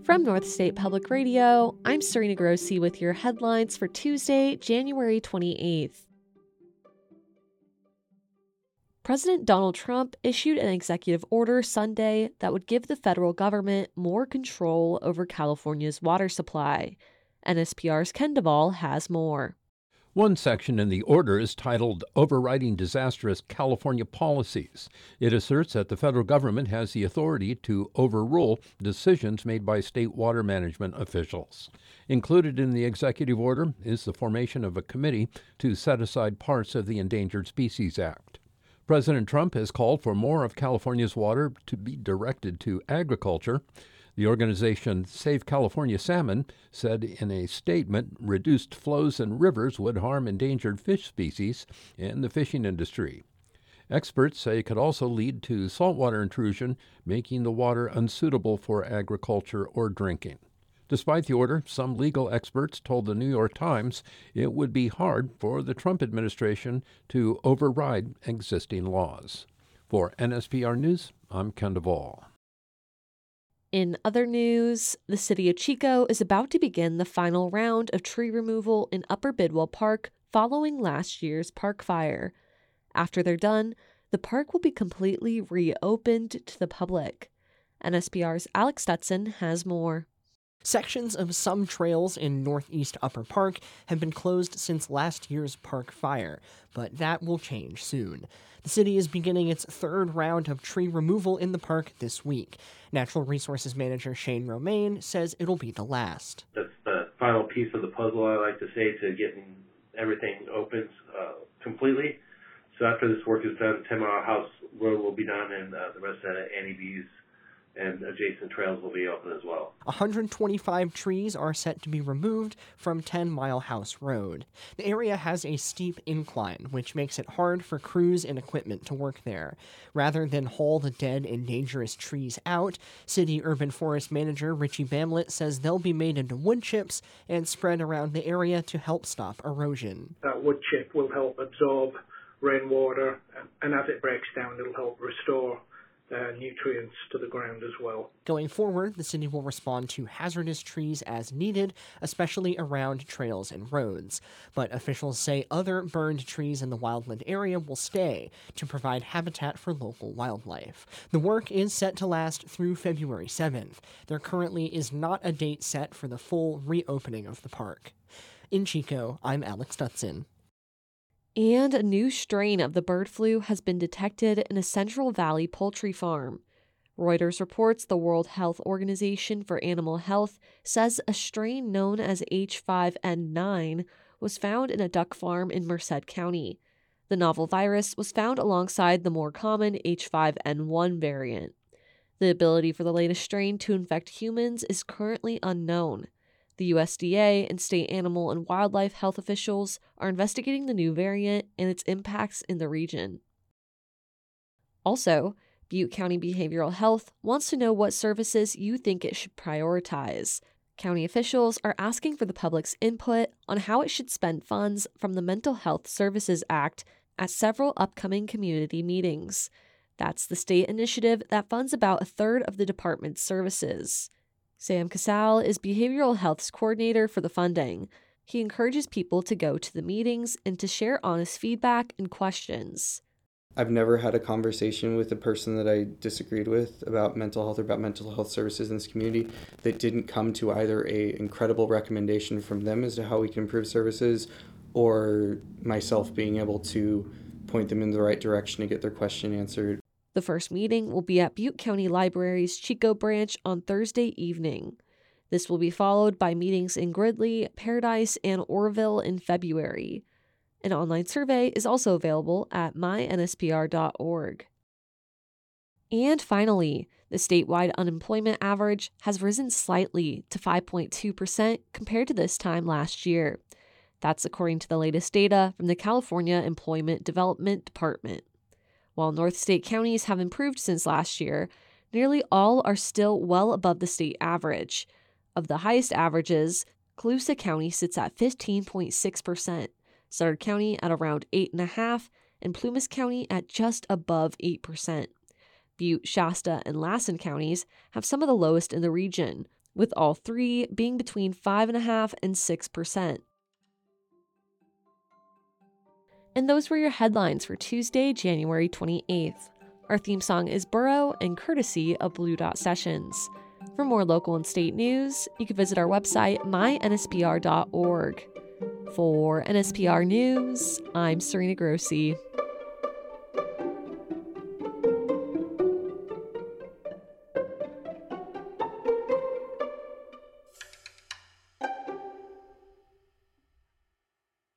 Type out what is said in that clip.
From North State Public Radio, I'm Serena Grossi with your headlines for Tuesday, January 28th. President Donald Trump issued an executive order Sunday that would give the federal government more control over California's water supply. NSPR's Ken Duvall has more. One section in the order is titled Overriding Disastrous California Policies. It asserts that the federal government has the authority to overrule decisions made by state water management officials. Included in the executive order is the formation of a committee to set aside parts of the Endangered Species Act. President Trump has called for more of California's water to be directed to agriculture. The organization Save California Salmon said in a statement reduced flows in rivers would harm endangered fish species and the fishing industry. Experts say it could also lead to saltwater intrusion, making the water unsuitable for agriculture or drinking. Despite the order, some legal experts told the New York Times it would be hard for the Trump administration to override existing laws. For NSPR News, I'm Ken Duvall. In other news, the city of Chico is about to begin the final round of tree removal in Upper Bidwell Park following last year's park fire. After they're done, the park will be completely reopened to the public. NSPR's Alex Stutson has more. Sections of some trails in northeast Upper Park have been closed since last year's park fire, but that will change soon. The city is beginning its third round of tree removal in the park this week. Natural Resources Manager Shane Romaine says it'll be the last. That's the final piece of the puzzle, I like to say, to getting everything open completely. So after this work is done, 10 Mile House Road will be done, and the rest of Annie B's and adjacent trails will be open as well. 125 trees are set to be removed from 10 Mile House Road. The area has a steep incline, which makes it hard for crews and equipment to work there. Rather than haul the dead and dangerous trees out, City Urban Forest Manager Richie Bamlett says they'll be made into wood chips and spread around the area to help stop erosion. That wood chip will help absorb rainwater, and as it breaks down, it'll help restore nutrients to the ground as well. Going forward, the city will respond to hazardous trees as needed, especially around trails and roads. But officials say other burned trees in the wildland area will stay to provide habitat for local wildlife. The work is set to last through February 7th. There currently is not a date set for the full reopening of the park. In Chico, I'm Alex Stutson. And a new strain of the bird flu has been detected in a Central Valley poultry farm. Reuters reports the World Health Organization for Animal Health says a strain known as H5N9 was found in a duck farm in Merced County. The novel virus was found alongside the more common H5N1 variant. The ability for the latest strain to infect humans is currently unknown. The USDA and state animal and wildlife health officials are investigating the new variant and its impacts in the region. Also, Butte County Behavioral Health wants to know what services you think it should prioritize. County officials are asking for the public's input on how it should spend funds from the Mental Health Services Act at several upcoming community meetings. That's the state initiative that funds about a third of the department's services. Sam Casal is Behavioral Health's coordinator for the funding. He encourages people to go to the meetings and to share honest feedback and questions. I've never had a conversation with a person that I disagreed with about mental health or about mental health services in this community that didn't come to either an incredible recommendation from them as to how we can improve services or myself being able to point them in the right direction to get their question answered. The first meeting will be at Butte County Library's Chico branch on Thursday evening. This will be followed by meetings in Gridley, Paradise, and Orville in February. An online survey is also available at mynspr.org. And finally, the statewide unemployment average has risen slightly to 5.2% compared to this time last year. That's according to the latest data from the California Employment Development Department. While North State counties have improved since last year, nearly all are still well above the state average. Of the highest averages, Colusa County sits at 15.6%, Sutter County at around 8.5%, and Plumas County at just above 8%. Butte, Shasta, and Lassen counties have some of the lowest in the region, with all three being between 5.5% and 6%. And those were your headlines for Tuesday, January 28th. Our theme song is Burrow and courtesy of Blue Dot Sessions. For more local and state news, you can visit our website, mynspr.org. For NSPR News, I'm Serena Grossi.